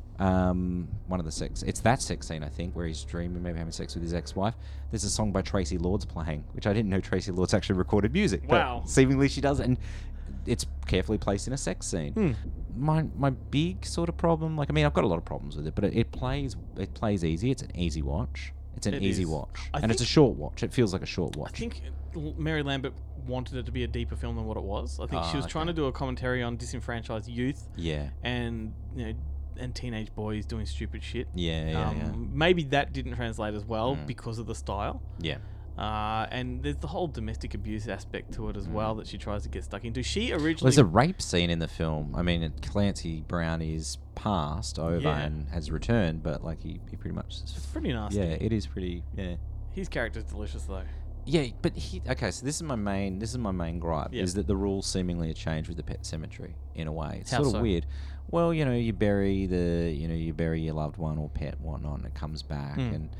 Um, one of the sex, it's that sex scene I think where he's dreaming, maybe having sex with his ex-wife. There's a song by Tracy Lords playing, which I didn't know Tracy Lords actually recorded music. Wow. But seemingly she does, and it's carefully placed in a sex scene. Hmm. My my big sort of problem, like I mean, I've got a lot of problems with it, but it, it plays it plays easy. It's an easy watch. It's an It easy is. watch, I and it's a think- short watch. It feels like a short I watch. think L- Mary Lambert wanted it to be a deeper film than what it was. I think she Ah, was trying to okay. do a commentary on disenfranchised youth yeah, and you know and teenage boys doing stupid shit. yeah, yeah, um, Maybe that didn't translate as well Mm. because of the style. yeah, Uh, and there's the whole domestic abuse aspect to it as well that she tries to get stuck into. She originally Well, there's a rape scene in the film. I mean, it- Clancy Brown is passed over Yeah. and has returned, but like he, he pretty much. it's pretty nasty. Yeah, it is pretty. Yeah. His character's delicious though. Yeah, but he okay. So this is my main. This is my main gripe Yeah. is that the rules seemingly have changed with the Pet Cemetery in a way. It's How sort of so? weird. Well, you know, you bury the, you know, you bury your loved one or pet, whatnot, and it comes back, Mm. and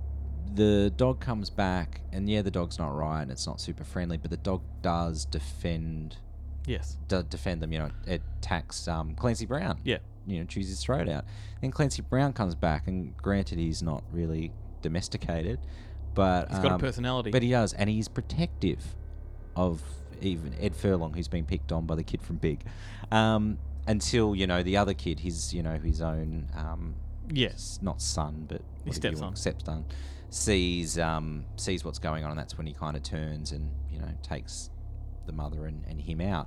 the dog comes back, and yeah, the dog's not right, and it's not super friendly, but the dog does defend, Yes. does defend them. You know, it attacks um, Clancy Brown. Yeah. You know, chews his throat out. Then Clancy Brown comes back, and granted, he's not really domesticated, but He's got a um, personality. but he does, and he's protective of even Ed Furlong, who's been picked on by the kid from Big, um, until you know the other kid, his you know his own um, Yes. s- not son, but His what do you want, stepson, sees um, sees what's going on, and that's when he kind of turns and you know takes the mother and, and him out.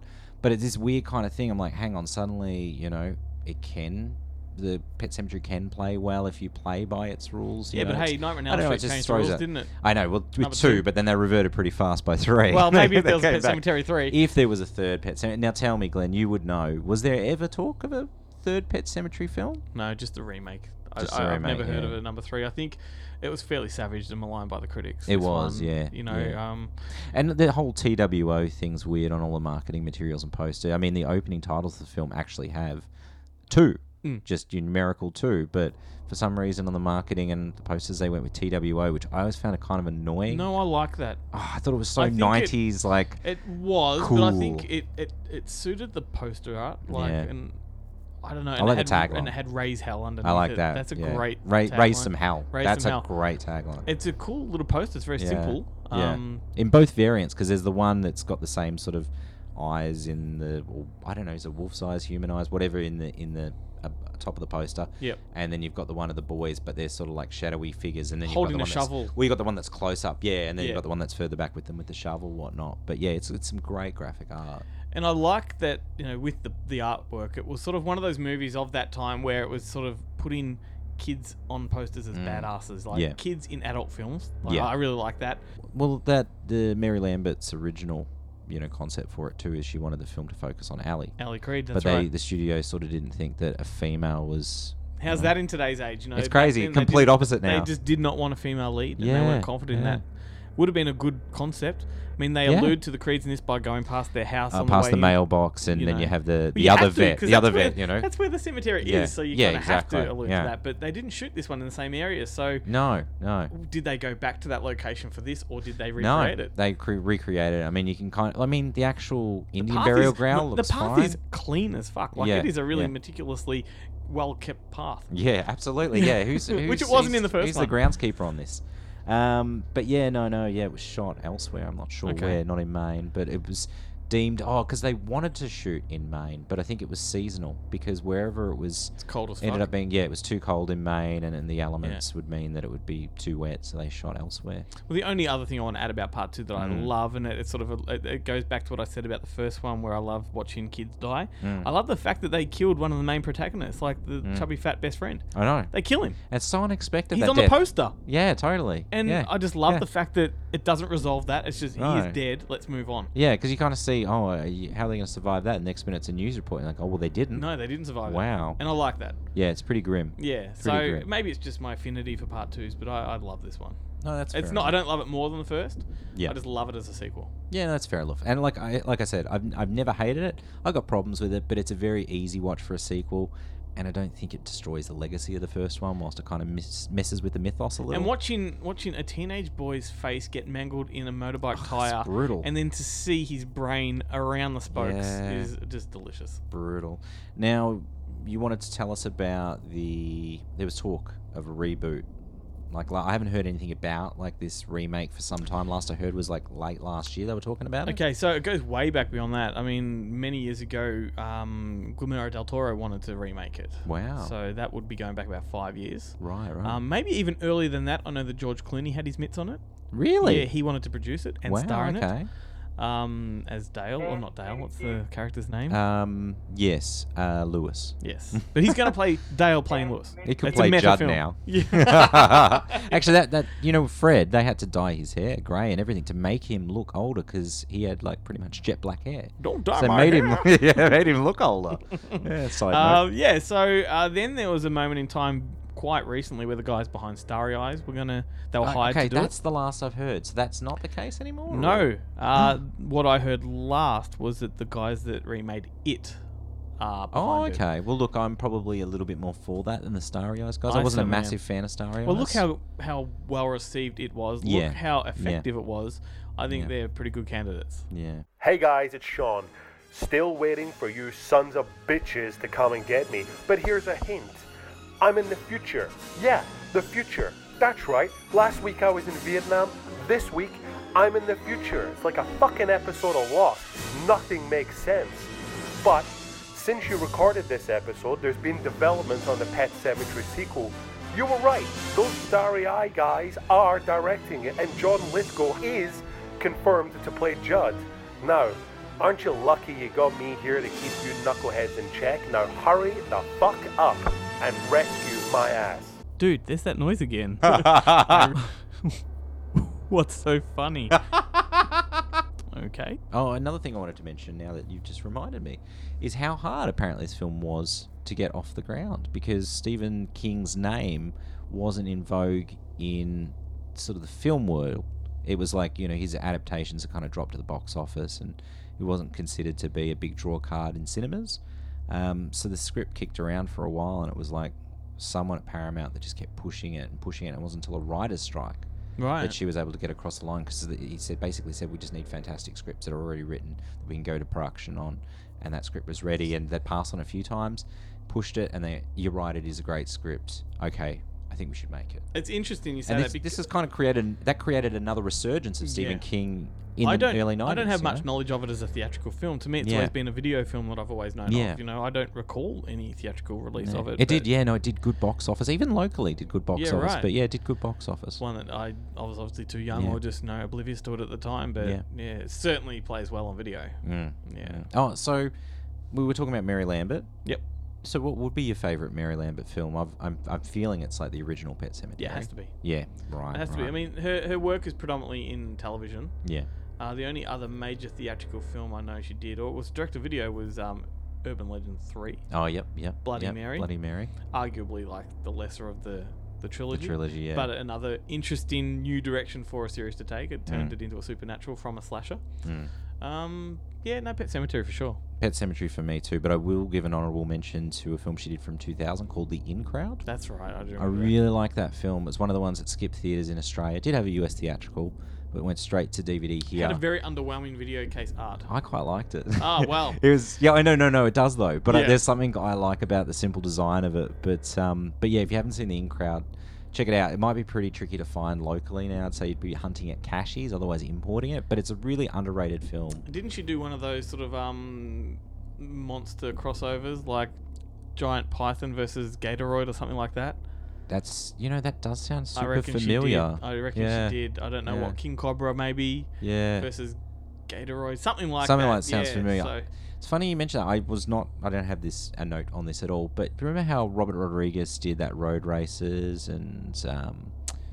But it's this weird kind of thing. I'm like, hang on, suddenly, you know, it can, the Pet Sematary can play well if you play by its rules. You Yeah, know, but hey, it's- Nightmare on I Elm don't know, it Street just changed the throws rules, it. didn't it? I know, well, with Number two, two. but then they reverted pretty fast by three. Well, maybe if They there was came Pet back. Sematary three. If there was a third Pet Sematary. Now tell me, Glenn, you would know, was there ever talk of a third Pet Sematary film? No, just the remake. Just I, the I, remake, I've never heard yeah. of a number three. I think it was fairly savaged and maligned by the critics. It this was, one. yeah, You know, yeah. um, And the whole T W O thing's weird on all the marketing materials and poster. I mean, the opening titles of the film actually have two, Mm. just numerical two, but for some reason on the marketing and the posters they went with T W O, which I always found it kind of annoying. no, I like that. Oh, I thought it was so I think it- nineties, like It was, but I think Cool. it, it, it suited the poster art. Like, Yeah. and I don't know. I And like it the had, tagline. And it had Raise Hell underneath I like it. that. That's a yeah. great Ra- tagline. raise some hell. Raise That's some a hell. great tagline. It's a cool little poster. It's very Yeah. simple. Yeah. Um, In both variants, because there's the one that's got the same sort of eyes in the, or I don't know, is it wolf's eyes, human eyes, whatever in the in the uh, top of the poster. Yep. And then you've got the one of the boys, but they're sort of like shadowy figures, and then you've Holding got a the one shovel. That's, well, you got the one that's close up, yeah, and then Yeah. you've got the one that's further back with them with the shovel, whatnot. But yeah, it's it's some great graphic art. And I like that, you know, with the the artwork, it was sort of one of those movies of that time where it was sort of putting kids on posters as badasses, like Yeah. kids in adult films. Like, Yeah. I really like that. Well, that the Mary Lambert's original, you know, concept for it too is she wanted the film to focus on Allie. Ellie Creed, But that's they, right. the studio sort of didn't think that a female was. How's that in today's age? You know, It's back crazy. then they Complete didn't- opposite now. They just did not want a female lead, and they Yeah, weren't confident in yeah. that. Would have been a good concept. I mean, they Yeah. allude to the Creeds in this by going past their house Uh, on past the the way in. mailbox, and you then know. you have the, But the you other have to, vet, 'cause the other that's where- vet, you know. That's where the cemetery Yeah. is, so you Yeah, kind of have exactly. to allude Yeah. to that. But they didn't shoot this one in the same area, so No, no, did they go back to that location for this, or did they no. recreate it? They cre- recreated it. I mean, you can kind of. I mean, the actual Indian Path burial is- ground the looks path fine. is clean as fuck. Like Yeah, it is a really yeah. meticulously well kept path. Yeah, absolutely. Yeah, who's, who's Which it wasn't who's- in the first Who's one. the groundskeeper on this? Um, but yeah, no, no, yeah, it was shot elsewhere. I'm not sure Okay. where, not in Maine, but it was deemed oh because they wanted to shoot in Maine, but I think it was seasonal because wherever it was It's cold as ended fuck. up being yeah, it was too cold in Maine, and, and the elements would mean that it would be too wet, so they shot elsewhere. Well, the only other thing I want to add about part two that I Mm. love, and it, it's sort of a, it, it goes back to what I said about the first one, where I love watching kids die. Mm. I love the fact that they killed one of the main protagonists, like the chubby fat best friend. I know. They kill him. It's so unexpected. He's that on death. the poster, Yeah, totally. and yeah. I just love yeah. the fact that it doesn't resolve that. It's just he No. is dead. Let's move on. Yeah, because you kind of see, oh, are you- how are they going to survive that? Next minute, it's a news report. You're like, oh, well, they didn't. No, they didn't survive it. Wow. And I like that. Yeah, it's pretty grim. Yeah. Pretty so great. maybe it's just my affinity for part twos, but I, I love this one. No, that's It's fair not. I enough. don't love it more than the first. Yeah. I just love it as a sequel. Yeah, that's fair enough. And like I like I said, I've I've never hated it. I got problems with it, but it's a very easy watch for a sequel, and I don't think it destroys the legacy of the first one, whilst it kind of miss, messes with the mythos a little. And watching watching a teenage boy's face get mangled in a motorbike tire, brutal. and then to see his brain around the spokes Yeah. is just delicious. Brutal. Now, you wanted to tell us about the. There was talk of a reboot. Like, like I haven't heard anything about like this remake for some time. Last I heard was like late last year they were talking about it. Okay, so it goes way back beyond that. I mean, many years ago, um, Guillermo del Toro wanted to remake it. Wow. So that would be going back about five years. Right, right. Um, maybe even earlier than that. I know that George Clooney had his mitts on it. really? Yeah, he wanted to produce it and wow. star in okay. it. Um, as Dale, or not Dale, what's the character's name? Um. Yes. Uh. Lewis. yes. But he's going to play Dale playing Lewis. He could It's a play meta Judd film. now. Yeah. Actually, that that you know, Fred, they had to dye his hair grey and everything to make him look older because he had like pretty much jet black hair. Don't dye So it my made hair. him, yeah, made him look older. Yeah, side note. Uh, yeah, so uh, then there was a moment in time quite recently where the guys behind Starry Eyes were gonna they were Uh, hired okay, to do that's the last I've heard. So that's not the case anymore. it. or- No, uh, what I heard last was that the guys that remade it are Oh, behind it. okay. Well, look, I'm probably a little bit more for that than the Starry Eyes guys. I, I wasn't a certainly am. massive fan of Starry Eyes. Well, look how how well received it was. Look Yeah. how effective it was. I think Yeah. they're pretty good candidates. Yeah. Hey guys, it's Sean. Still waiting for you sons of bitches to come and get me. But here's a hint. I'm in the future. Yeah, the future. That's right. Last week I was in Vietnam. This week I'm in the future. It's like a fucking episode of Lost. Nothing makes sense. But since you recorded this episode, there's been developments on the Pet Sematary sequel. You were right. Those Starry Eye guys are directing it, and John Lithgow is confirmed to play Judd. Now, Aren't you lucky you got me here to keep you knuckleheads in check? Now hurry the fuck up and rescue my ass. Dude, there's that noise again. What's so funny? Okay. Oh, another thing I wanted to mention now that you've just reminded me is how hard apparently this film was to get off the ground, because Stephen King's name wasn't in vogue in sort of the film world. It was like, you know, his adaptations had kind of dropped to the box office and it wasn't considered to be a big draw card in cinemas. Um, so the script kicked around for a while and it was like someone at Paramount that just kept pushing it and pushing it. And it wasn't until a writer's strike Right. that she was able to get across the line, because he said basically said we just need fantastic scripts that are already written that we can go to production on, and that script was ready, and they'd passed on a few times, pushed it, and they, you're right, it is a great script. Okay, I think we should make it. It's interesting you say And that this, because this has kind of created that created another resurgence of Stephen Yeah. King in I the don't, early nineties. I don't have you much know? knowledge of it as a theatrical film. To me, it's Yeah. always been a video film that I've always known Yeah. of. You know, I don't recall any theatrical release Yeah. of it. It did, but yeah, no, it did good box office. Even locally, it did good box Yeah, office. right. But yeah, it did good box office. One that I, I was obviously too young Yeah. or just, you know, oblivious to it at the time. But Yeah. yeah, it certainly plays well on video. Mm. Yeah. Mm. Oh, so we were talking about Mary Lambert. Yep. So what would be your favourite Mary Lambert film? I've, I'm I'm feeling it's like the original Pet Sematary. Yeah, it has to be. Yeah, right. It has to be. right. I mean, her, her work is predominantly in television. Yeah. Uh, the only other major theatrical film I know she did, or it was direct-to-video, was um, Urban Legend three. Oh, yep, yep. Bloody yep, Mary. Bloody Mary. Arguably, like, the lesser of the, the trilogy. The trilogy, yeah. But another interesting new direction for a series to take. It turned Mm. it into a supernatural from a slasher. Mm. Um, yeah, no, Pet Sematary for sure. Pet Sematary for me too, but I will give an honourable mention to a film she did from two thousand called The In Crowd. That's right, I do I remember that. really like that film. It's one of the ones that skipped theatres in Australia. It did have a U S theatrical, but it went straight to D V D here. Had a very underwhelming video case art. I quite liked it. Oh, wow. It was, yeah, I know, no, no, it does though. But uh, Yeah. there's something I like about the simple design of it. But um, but yeah, if you haven't seen The In Crowd, check it out. It might be pretty tricky to find locally now. I'd say you'd be hunting at caches, otherwise importing it. But it's a really underrated film. Didn't she do one of those sort of um monster crossovers, like Giant Python versus Gatoroid or something like that? That's, you know, that does sound super I reckon familiar. she did. I reckon Yeah. she did. I don't know Yeah. what, King Cobra maybe Yeah. versus Gatoroid, something like Something that. like that sounds Yeah, familiar. So, It's funny you mentioned that. I was not, I don't have this a note on this at all, but remember how Robert Rodriguez did that Road Races and um,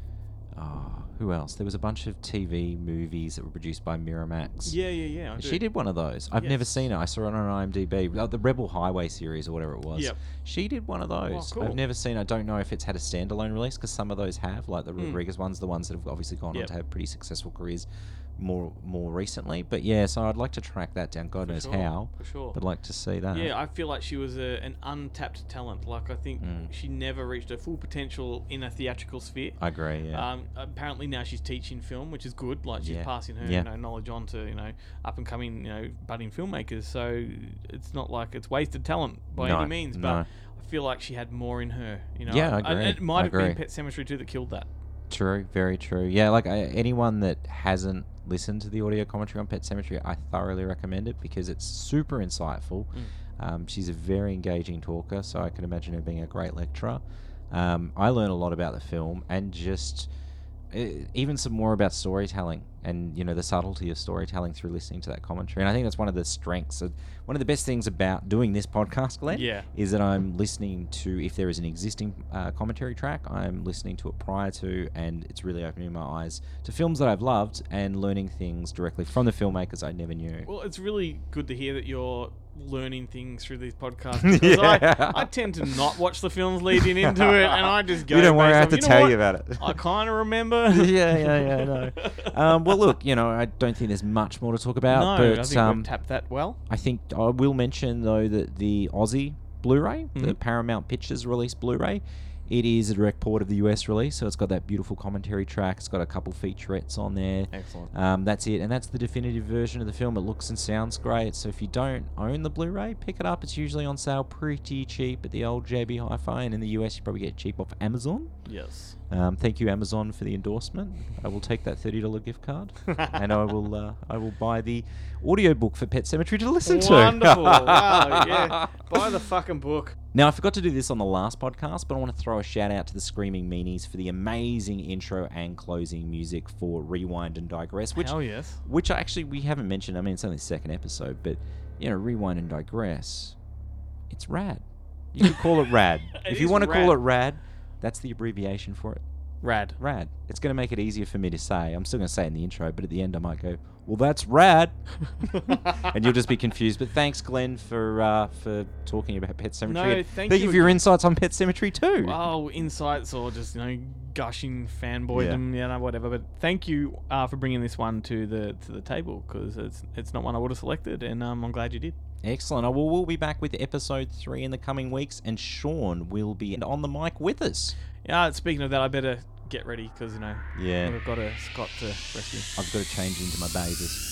oh, who else? There was a bunch of T V movies that were produced by Miramax. yeah, yeah, yeah. I She do. did one of those. I've never Yes. seen it. I saw it on IMDb. Like the Rebel Highway series or whatever it was. Yep. She did one of those. cool. I've never seen. I don't know if it's had a standalone release, because some of those have, like the Mm. Rodriguez ones, the ones that have obviously gone Yep. on to have pretty successful careers more more recently. But yeah, so I'd like to track that down. God For knows sure, how. For sure. I'd like to see that. Yeah, I feel like she was a, an untapped talent. Like, I think Mm. she never reached her full potential in a theatrical sphere. I agree. Yeah. Um, apparently now she's teaching film, which is good. Like, she's Yeah. passing her Yeah. you know, knowledge on to you know up and coming you know budding filmmakers. So it's not like it's wasted talent by No, any means. But no. I feel like she had more in her. You know. Yeah, I And agree. it might I have been agree. Pet Sematary too that killed that. True, very true. Yeah, like I, anyone that hasn't listened to the audio commentary on Pet Sematary, I thoroughly recommend it because it's super insightful. Mm. Um, she's a very engaging talker, so I can imagine her being a great lecturer. Um, I learned a lot about the film and just uh, even some more about storytelling and, you know, the subtlety of storytelling through listening to that commentary. And I think that's one of the strengths of, one of the best things about doing this podcast, Glenn, Yeah. is that I'm listening to, if there is an existing uh, commentary track, I'm listening to it prior to, and it's really opening my eyes to films that I've loved and learning things directly from the filmmakers I never knew. Well, it's really good to hear that you're learning things through these podcasts, because Yeah. I, I tend to not watch the films leading into it, and I just go. You don't worry, based I have off, to you know tell what? you about it. I kind of remember. yeah, yeah, yeah, no. Um, well, look, you know, I don't think there's much more to talk about, no, but I think um, we've tapped that well. I think I will mention, though, that the Aussie Blu-ray, the Mhm. Paramount Pictures release Blu-ray, it is a direct port of the U S release, so it's got that beautiful commentary track. It's got a couple featurettes on there. Excellent. Um, that's it, and that's the definitive version of the film. It looks and sounds great, so if you don't own the Blu-ray, pick it up. It's usually on sale pretty cheap at the old J B Hi-Fi, and in the U S you probably get it cheap off Amazon. Yes. Um, thank you, Amazon, for the endorsement. I will take that thirty dollars gift card, and I will uh, I will buy the audiobook for Pet Sematary to listen to. Wonderful. Wow. Yeah. Buy the fucking book. Now, I forgot to do this on the last podcast, but I want to throw a shout out to the Screaming Meanies for the amazing intro and closing music for Rewind and Digress, which Hell yes. which actually we haven't mentioned. I mean, it's only the second episode, but you know, Rewind and Digress, it's rad. You could call it rad. It If you is want to rad. call it rad, that's the abbreviation for it. Rad. Rad. It's going to make it easier for me to say. I'm still going to say it in the intro, but at the end I might go, well, that's rad. And you'll just be confused. But thanks, Glenn, for uh, for talking about Pet Sematary. No, And thank thank you you for your again. insights on Pet Sematary too. Oh, insights or just, you know, gushing fanboydom, you know, whatever. But thank you uh, for bringing this one to the to the table, because it's it's not one I would have selected, and um, I'm glad you did. Excellent. Oh, well, we'll be back with episode three in the coming weeks, and Sean will be on the mic with us. Yeah, speaking of that, I better get ready because, you know, Yeah. I've got a Scott to rescue. I've got to change into my bathers.